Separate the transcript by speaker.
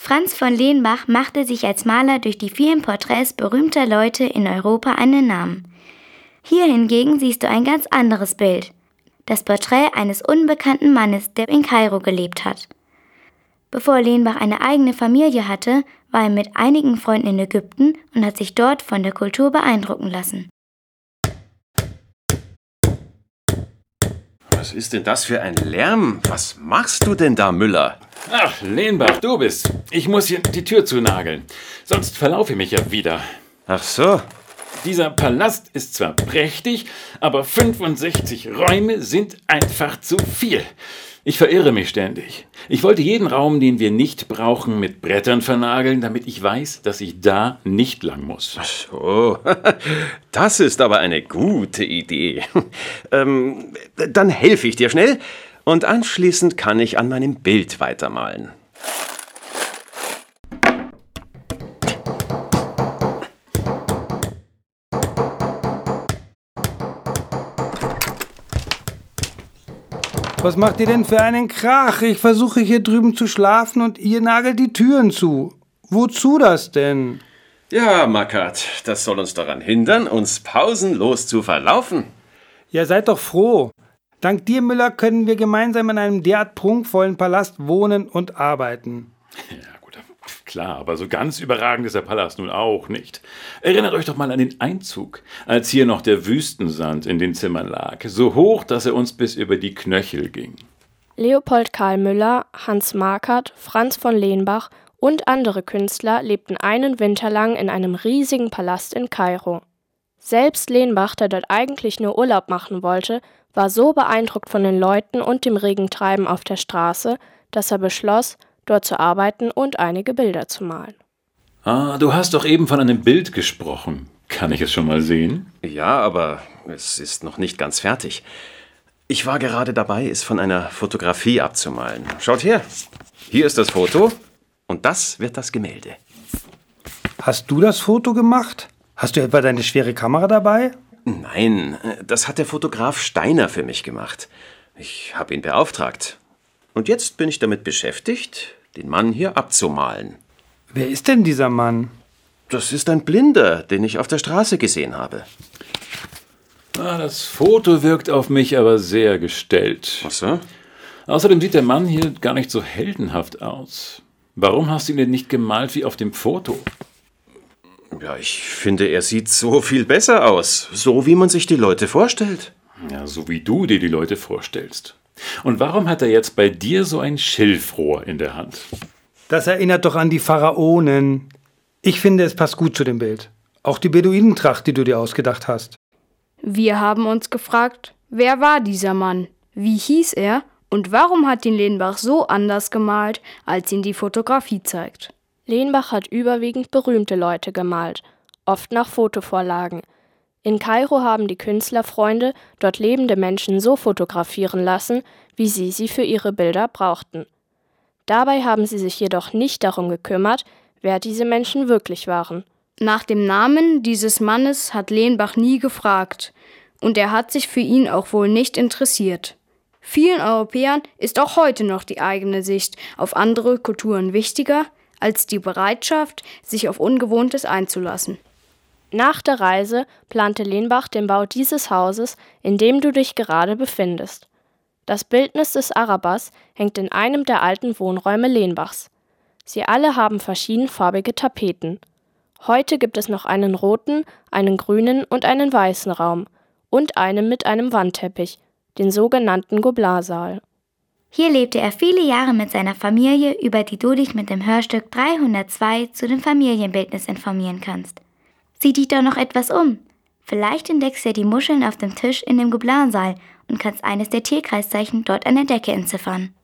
Speaker 1: Franz von Lenbach machte sich als Maler durch die vielen Porträts berühmter Leute in Europa einen Namen. Hier hingegen siehst du ein ganz anderes Bild. Das Porträt eines unbekannten Mannes, der in Kairo gelebt hat. Bevor Lenbach eine eigene Familie hatte, war er mit einigen Freunden in Ägypten und hat sich dort von der Kultur beeindrucken lassen.
Speaker 2: Was ist denn das für ein Lärm? Was machst du denn da, Müller?
Speaker 3: Ach, Lenbach, du bist. Ich muss hier die Tür zunageln. Sonst verlaufe ich mich ja wieder.
Speaker 2: Ach so.
Speaker 3: Dieser Palast ist zwar prächtig, aber 65 Räume sind einfach zu viel. Ich verirre mich ständig. Ich wollte jeden Raum, den wir nicht brauchen, mit Brettern vernageln, damit ich weiß, dass ich da nicht lang muss.
Speaker 2: Ach so, das ist aber eine gute Idee. Dann helfe ich dir schnell und anschließend kann ich an meinem Bild weitermalen.
Speaker 4: Was macht ihr denn für einen Krach? Ich versuche hier drüben zu schlafen und ihr nagelt die Türen zu. Wozu das denn?
Speaker 2: Ja, Mackert, das soll uns daran hindern, uns pausenlos zu verlaufen.
Speaker 4: Ja, seid doch froh. Dank dir, Müller, können wir gemeinsam in einem derart prunkvollen Palast wohnen und arbeiten.
Speaker 3: Ja gut, klar, aber so ganz überragend ist der Palast nun auch nicht. Erinnert euch doch mal an den Einzug, als hier noch der Wüstensand in den Zimmern lag, so hoch, dass er uns bis über die Knöchel ging.
Speaker 5: Leopold Karl Müller, Hans Markert, Franz von Lenbach und andere Künstler lebten einen Winter lang in einem riesigen Palast in Kairo. Selbst Lenbach, der dort eigentlich nur Urlaub machen wollte, war so beeindruckt von den Leuten und dem regen Treiben auf der Straße, dass er beschloss, dort zu arbeiten und einige Bilder zu malen.
Speaker 3: Ah, du hast doch eben von einem Bild gesprochen. Kann ich es schon mal sehen?
Speaker 2: Ja, aber es ist noch nicht ganz fertig. Ich war gerade dabei, es von einer Fotografie abzumalen. Schaut her, hier ist das Foto und das wird das Gemälde.
Speaker 4: Hast du das Foto gemacht? Hast du etwa deine schwere Kamera dabei?
Speaker 2: Nein, das hat der Fotograf Steiner für mich gemacht. Ich habe ihn beauftragt. Und jetzt bin ich damit beschäftigt, den Mann hier abzumalen.
Speaker 4: Wer ist denn dieser Mann?
Speaker 2: Das ist ein Blinder, den ich auf der Straße gesehen habe.
Speaker 3: Ah, das Foto wirkt auf mich aber sehr gestellt.
Speaker 2: Ach so?
Speaker 3: Außerdem sieht der Mann hier gar nicht so heldenhaft aus. Warum hast du ihn denn nicht gemalt wie auf dem Foto?
Speaker 2: Ja, ich finde, er sieht so viel besser aus. So, wie man sich die Leute vorstellt.
Speaker 3: Ja, so wie du dir die Leute vorstellst. Und warum hat er jetzt bei dir so ein Schilfrohr in der Hand?
Speaker 4: Das erinnert doch an die Pharaonen. Ich finde, es passt gut zu dem Bild. Auch die Beduinentracht, die du dir ausgedacht hast.
Speaker 6: Wir haben uns gefragt, wer war dieser Mann? Wie hieß er? Und warum hat ihn Lenbach so anders gemalt, als ihn die Fotografie zeigt?
Speaker 5: Lenbach hat überwiegend berühmte Leute gemalt, oft nach Fotovorlagen. In Kairo haben die Künstlerfreunde dort lebende Menschen so fotografieren lassen, wie sie für ihre Bilder brauchten. Dabei haben sie sich jedoch nicht darum gekümmert, wer diese Menschen wirklich waren.
Speaker 6: Nach dem Namen dieses Mannes hat Lenbach nie gefragt und er hat sich für ihn auch wohl nicht interessiert. Vielen Europäern ist auch heute noch die eigene Sicht auf andere Kulturen wichtiger als die Bereitschaft, sich auf Ungewohntes einzulassen.
Speaker 5: Nach der Reise plante Lenbach den Bau dieses Hauses, in dem du dich gerade befindest. Das Bildnis des Arabers hängt in einem der alten Wohnräume Lenbachs. Sie alle haben verschiedenfarbige Tapeten. Heute gibt es noch einen roten, einen grünen und einen weißen Raum und einen mit einem Wandteppich, den sogenannten Gobelin-Saal.
Speaker 1: Hier lebte er viele Jahre mit seiner Familie, über die du dich mit dem Hörstück 302 zu dem Familienbildnis informieren kannst. Sieh dich doch noch etwas um. Vielleicht entdeckst du ja die Muscheln auf dem Tisch in dem Gobelin-Saal und kannst eines der Tierkreiszeichen dort an der Decke entziffern.